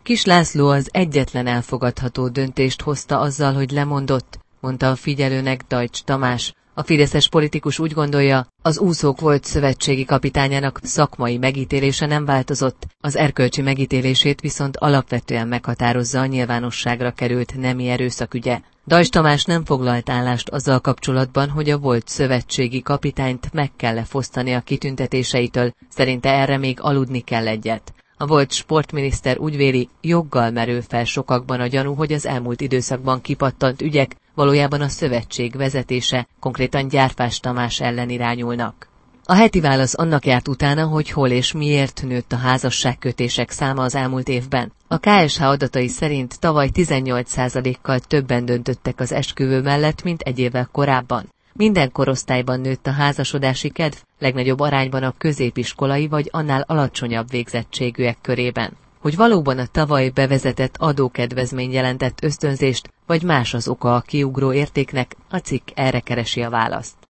Kiss László az egyetlen elfogadható döntést hozta azzal, hogy lemondott, mondta a Figyelőnek Deutsch Tamás. A fideszes politikus úgy gondolja, az úszók volt szövetségi kapitányának szakmai megítélése nem változott, az erkölcsi megítélését viszont alapvetően meghatározza a nyilvánosságra került nemi erőszakügye. Deutsch Tamás nem foglalt állást azzal kapcsolatban, hogy a volt szövetségi kapitányt meg kell fosztani a kitüntetéseitől, szerinte erre még aludni kell egyet. A volt sportminiszter úgy véli, joggal merül fel sokakban a gyanú, hogy az elmúlt időszakban kipattant ügyek valójában a szövetség vezetése, konkrétan Gyárfás Tamás ellen irányulnak. A Heti Válasz annak járt utána, hogy hol és miért nőtt a házasságkötések száma az elmúlt évben. A KSH adatai szerint tavaly 18%-kal többen döntöttek az esküvő mellett, mint egy évvel korábban. Minden korosztályban nőtt a házasodási kedv, legnagyobb arányban a középiskolai vagy annál alacsonyabb végzettségűek körében. Hogy valóban a tavaly bevezetett adókedvezmény jelentett ösztönzést, vagy más az oka a kiugró értéknek, a cikk erre keresi a választ.